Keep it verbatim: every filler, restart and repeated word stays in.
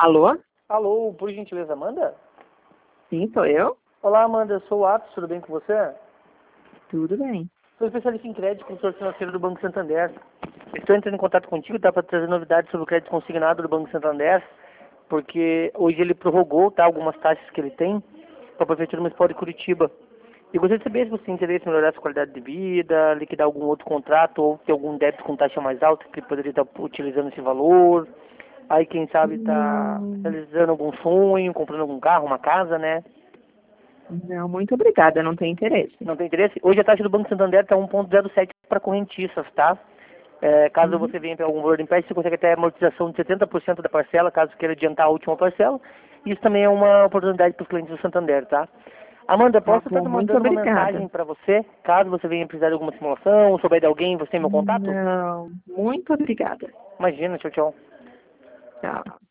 Alô? Alô, por gentileza, Amanda? Sim, sou eu. Olá, Amanda, eu sou o Atos, tudo bem com você? Tudo bem. Sou especialista em crédito, consultor financeiro do Banco Santander. Estou entrando em contato contigo, tá, para trazer novidades sobre o crédito consignado do Banco Santander, porque hoje ele prorrogou, tá, algumas taxas que ele tem para a Prefeitura Municipal de Curitiba. E gostaria de saber se você tem interesse em melhorar sua qualidade de vida, liquidar algum outro contrato ou ter algum débito com taxa mais alta que poderia estar utilizando esse valor. Aí, quem sabe, está Não, realizando algum sonho, comprando algum carro, uma casa, né? não, muito obrigada, não tenho interesse. Não tem interesse? Hoje a taxa do Banco Santander está um vírgula zero sete para correntistas, tá? É, caso Uhum. você venha ter algum valor de empréstimo, você consegue ter amortização de setenta por cento da parcela, caso queira adiantar a última parcela. Isso também é uma oportunidade para os clientes do Santander, tá? Amanda, Tá posso estar bom, te muito mandando uma obrigada. mensagem para você, caso você venha precisar de alguma simulação, ou souber de alguém, você tem meu contato? Não, muito obrigada. Imagina, tchau, tchau. Tchau.